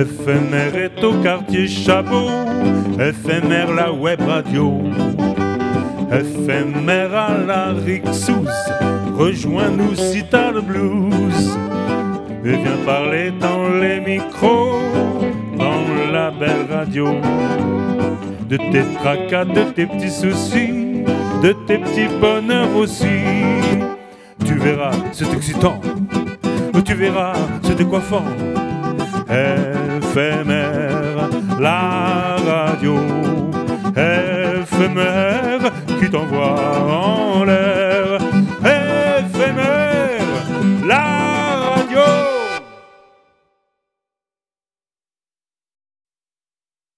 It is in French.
Éphémère est au quartier Chabot, éphémère la web radio. Éphémère à la Rixous, rejoins-nous si t'as le blues. Et viens parler dans les micros, dans la belle radio. De tes tracas, de tes petits soucis, de tes petits bonheurs aussi. Tu verras, c'est excitant, tu verras, c'est décoiffant. Éphémère, la radio, éphémère qui t'envoie en l'air.